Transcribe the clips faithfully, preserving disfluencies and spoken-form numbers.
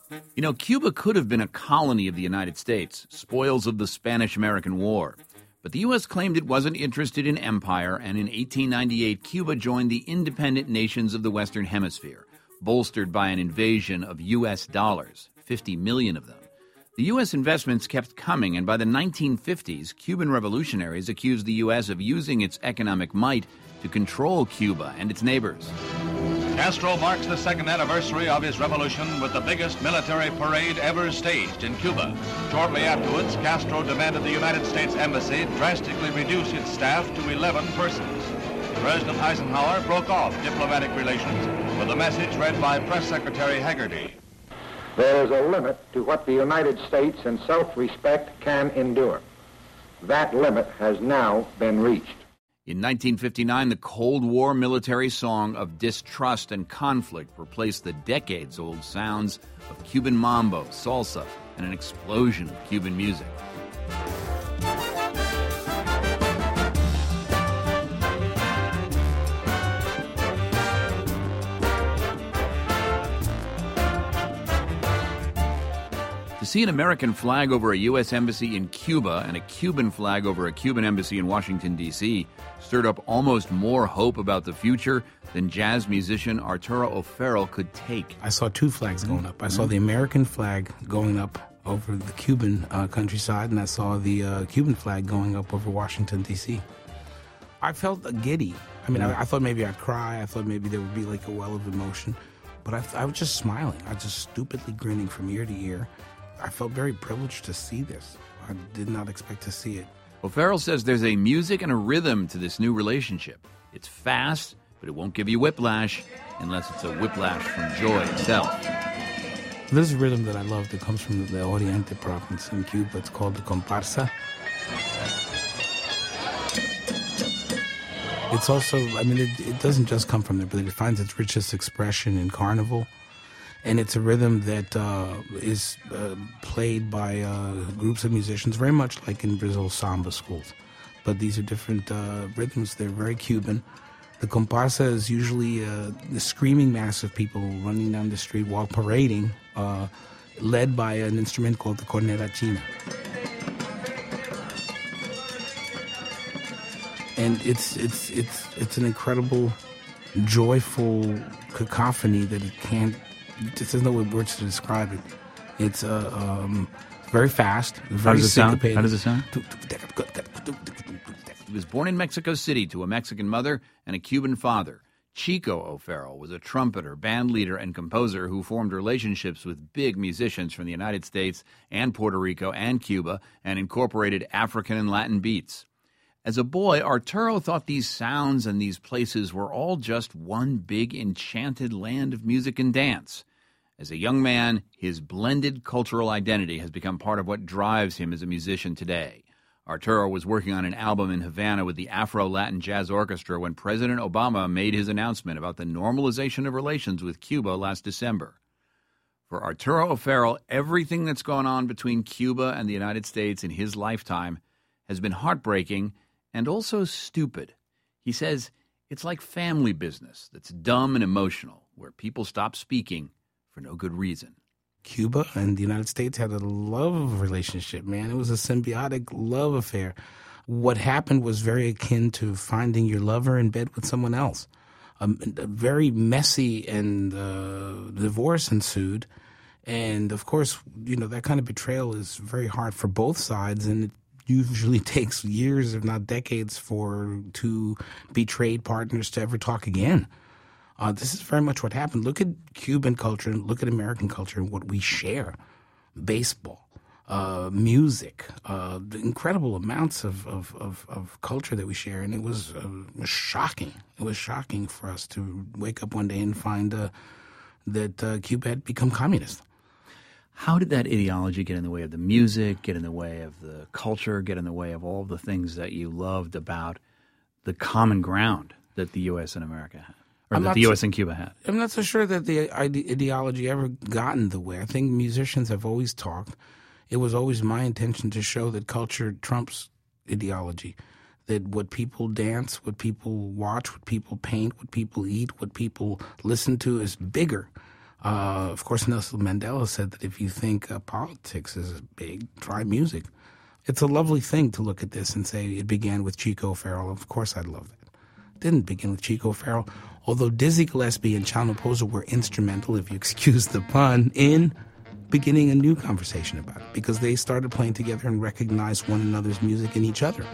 You know, Cuba could have been a colony of the United States, spoils of the Spanish-American War. But the U S claimed it wasn't interested in empire, and in eighteen ninety-eight, Cuba joined the independent nations of the Western Hemisphere, bolstered by an invasion of U S dollars, fifty million of them. The U S investments kept coming, and by the nineteen fifties, Cuban revolutionaries accused the U S of using its economic might to control Cuba and its neighbors. Castro marks the second anniversary of his revolution with the biggest military parade ever staged in Cuba. Shortly afterwards, Castro demanded the United States Embassy drastically reduce its staff to eleven persons. President Eisenhower broke off diplomatic relations with a message read by Press Secretary Hagerty. There is a limit to what the United States in self-respect can endure. That limit has now been reached. In nineteen fifty-nine, the Cold War military song of distrust and conflict replaced the decades-old sounds of Cuban mambo, salsa, and an explosion of Cuban music. To see an American flag over a U S embassy in Cuba and a Cuban flag over a Cuban embassy in Washington, D C stirred up almost more hope about the future than jazz musician Arturo O'Farrill could take. I saw two flags going up. I saw the American flag going up over the Cuban uh, countryside, and I saw the uh, Cuban flag going up over Washington, D C I felt giddy. I mean, I, I thought maybe I'd cry. I thought maybe there would be like a well of emotion. But I, I was just smiling. I was just stupidly grinning from ear to ear. I felt very privileged to see this. I did not expect to see it. O'Farrill says there's a music and a rhythm to this new relationship. It's fast, but it won't give you whiplash unless it's a whiplash from joy itself. There's a rhythm that I love that comes from the Oriente province in Cuba. It's called the comparsa. It's also, I mean, it, it doesn't just come from there, but it finds its richest expression in carnival. And it's a rhythm that uh, is uh, played by uh, groups of musicians, very much like in Brazil's samba schools. But these are different uh, rhythms. They're very Cuban. The comparsa is usually uh, the screaming mass of people running down the street while parading, uh, led by an instrument called the corneta china. And it's it's it's it's an incredible, joyful cacophony that it can't. There's no words to describe it. It's uh, um, very fast, very How does it sound? syncopated. How does it sound? He was born in Mexico City to a Mexican mother and a Cuban father. Chico O'Farrill was a trumpeter, band leader, and composer who formed relationships with big musicians from the United States and Puerto Rico and Cuba and incorporated African and Latin beats. As a boy, Arturo thought these sounds and these places were all just one big enchanted land of music and dance. As a young man, his blended cultural identity has become part of what drives him as a musician today. Arturo was working on an album in Havana with the Afro-Latin Jazz Orchestra when President Obama made his announcement about the normalization of relations with Cuba last December. For Arturo O'Farrill, everything that's gone on between Cuba and the United States in his lifetime has been heartbreaking and also stupid. He says it's like family business that's dumb and emotional, where people stop speaking for no good reason. Cuba and the United States had a love relationship, man. It was a symbiotic love affair. What happened was very akin to finding your lover in bed with someone else. Um, a very messy and uh, divorce ensued. And, of course, you know, that kind of betrayal is very hard for both sides, and it usually takes years, if not decades, for two betrayed partners to ever talk again. Uh, this is very much what happened. Look at Cuban culture and look at American culture and what we share. Baseball, uh, music, uh, the incredible amounts of, of, of, of culture that we share. And it was, uh, was shocking. It was shocking for us to wake up one day and find uh, that uh, Cuba had become communist. How did that ideology get in the way of the music, get in the way of the culture, get in the way of all the things that you loved about the common ground that the U S and America had, or I'm that the U S so, and Cuba had? I'm not so sure that the ide- ideology ever got in the way. I think musicians have always talked. It was always my intention to show that culture trumps ideology, that what people dance, what people watch, what people paint, what people eat, what people listen to is bigger. Uh, of course, Nelson Mandela said that if you think uh, politics is big, try music. It's a lovely thing to look at this and say it began with Chico O'Farrill. Of course, I'd love that. It didn't begin with Chico O'Farrill, although Dizzy Gillespie and Chano Pozo were instrumental, if you excuse the pun, in beginning a new conversation about it, because they started playing together and recognized one another's music and each other.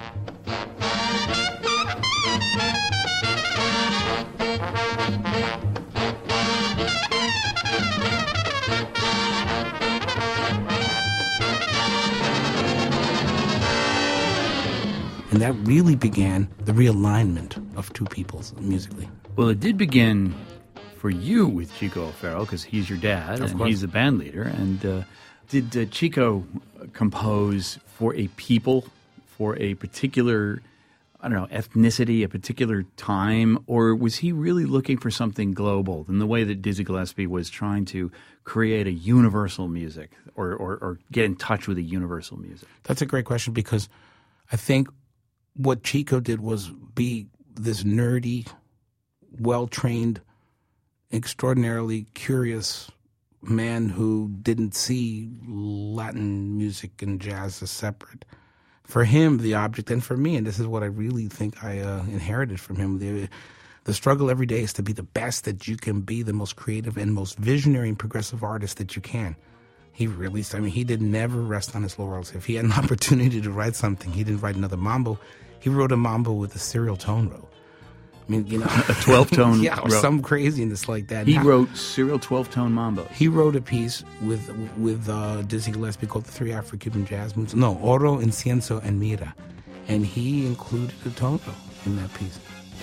And that really began the realignment of two peoples musically. Well, it did begin for you with Chico O'Farrill, because he's your dad, Of and course. he's a band leader. And uh, did uh, Chico compose for a people, for a particular, I don't know, ethnicity, a particular time, or was he really looking for something global in the way that Dizzy Gillespie was trying to create a universal music, or, or, or get in touch with a universal music? That's a great question, because I think what Chico did was be this nerdy, well-trained, extraordinarily curious man who didn't see Latin music and jazz as separate. For him, the object, and for me, and this is what I really think I uh, inherited from him, the, the struggle every day is to be the best that you can be, the most creative and most visionary and progressive artist that you can. He really, I mean, he did never rest on his laurels. If he had an opportunity to write something, he didn't write another mambo. He wrote a mambo with a serial tone row. I mean, you know, A twelve-tone yeah, or row. some craziness like that. He Now, wrote serial twelve-tone mambo. He wrote a piece with with uh, Dizzy Gillespie called The Three Afro-Cuban Jazz Moods. No, Oro, Incienso, and Mira. And he included a tone row in that piece.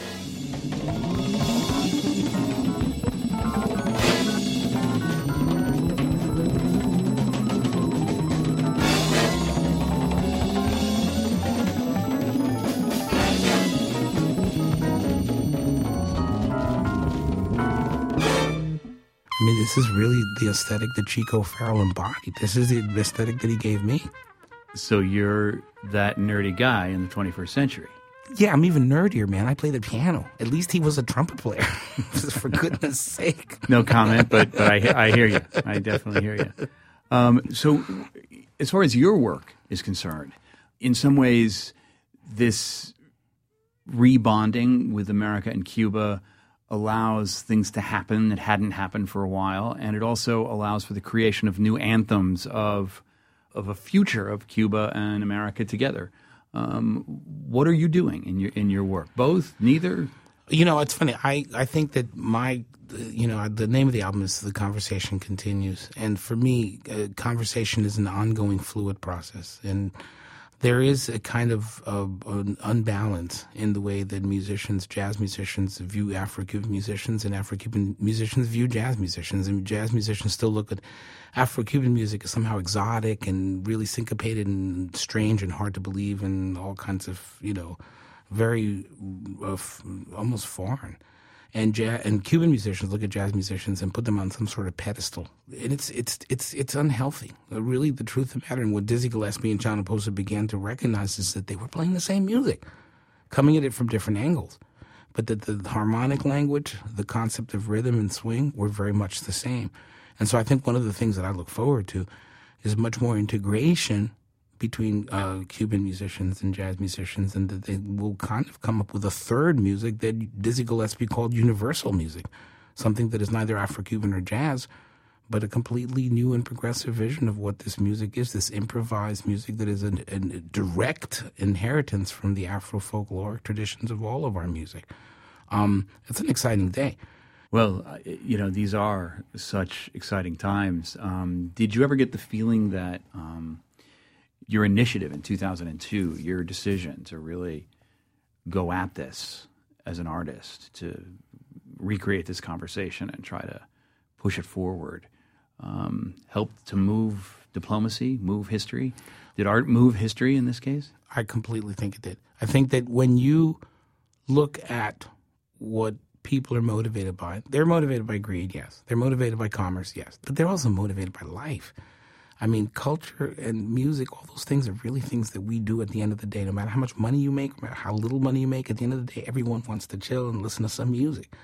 I mean, this is really the aesthetic that Chico O'Farrill embodied. This is the aesthetic that he gave me. So you're that nerdy guy in the twenty-first century. Yeah, I'm even nerdier, man. I play the piano. At least he was a trumpet player, for goodness sake. No comment, but, but I, I hear you. I definitely hear you. Um, so as far as your work is concerned, in some ways, this rebonding with America and Cuba allows things to happen that hadn't happened for a while, and it also allows for the creation of new anthems of of a future of Cuba and America together. Um, what are you doing in your in your work? Both? Neither? You know, it's funny. I, I think that my, you know, the name of the album is The Conversation Continues. And for me, uh, conversation is an ongoing fluid process. And there is a kind of uh, an unbalance in the way that musicians, jazz musicians, view Afro-Cuban musicians, and Afro-Cuban musicians view jazz musicians. And jazz musicians still look at Afro-Cuban music as somehow exotic and really syncopated and strange and hard to believe and all kinds of, you know, very uh, f- almost foreign. And jazz, and Cuban musicians look at jazz musicians and put them on some sort of pedestal, and it's it's it's it's unhealthy. Uh, really, the truth of the matter, and what Dizzy Gillespie and Chano Pozo began to recognize is that they were playing the same music, coming at it from different angles, but that the harmonic language, the concept of rhythm and swing, were very much the same. And so, I think one of the things that I look forward to is much more integration between uh, Cuban musicians and jazz musicians, and that they will kind of come up with a third music that Dizzy Gillespie called universal music, something that is neither Afro-Cuban or jazz, but a completely new and progressive vision of what this music is, this improvised music that is a, a direct inheritance from the Afro-folkloric traditions of all of our music. Um, it's an exciting day. Well, uh, you know, these are such exciting times. Um, did you ever get the feeling that um, your initiative in two thousand two, your decision to really go at this as an artist, to recreate this conversation and try to push it forward, um, helped to move diplomacy, move history? Did art move history in this case? I completely think it did. I think that when you look at what people are motivated by, they're motivated by greed, yes. They're motivated by commerce, yes. But they're also motivated by life. I mean, culture and music, all those things are really things that we do at the end of the day. No matter how much money you make, no matter how little money you make, at the end of the day, everyone wants to chill and listen to some music.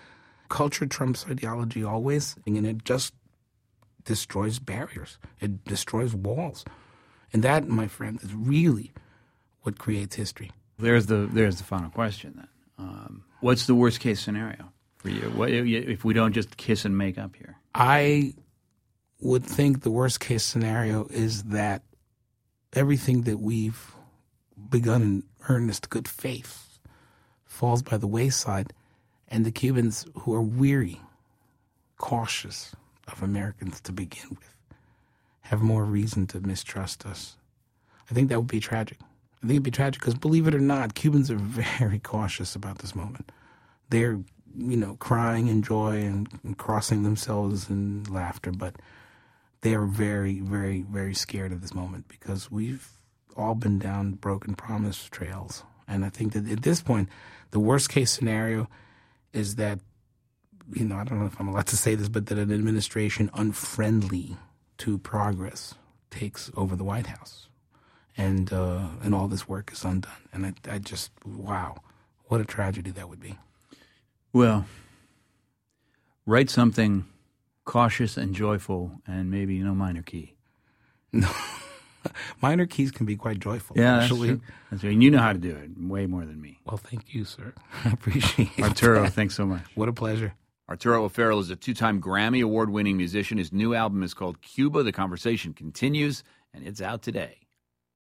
Culture trumps ideology always, and it just destroys barriers. It destroys walls. And that, my friend, is really what creates history. There's the there's the final question then. Um, what's the worst case scenario for you? What, if we don't just kiss and make up here? I would think the worst case scenario is that everything that we've begun in earnest good faith falls by the wayside, and the Cubans, who are weary, cautious of Americans to begin with, have more reason to mistrust us. I think that would be tragic. I think it'd be tragic because, believe it or not, Cubans are very cautious about this moment. They're, you know, crying in joy and, and crossing themselves in laughter, but they are very, very, very scared of this moment because we've all been down broken promise trails. And I think that at this point, the worst case scenario is that, you know, I don't know if I'm allowed to say this, but that an administration unfriendly to progress takes over the White House. And uh, and all this work is undone. And I, I just, wow, what a tragedy that would be. Well, write something cautious and joyful and maybe no minor key. No. Minor keys can be quite joyful, yeah, actually. That's true. That's right. And you know how to do it way more than me. Well, thank you, sir. I appreciate it. Arturo, thanks so much. What a pleasure. Arturo O'Farrill is a two-time Grammy Award-winning musician. His new album is called Cuba. The conversation continues, and it's out today.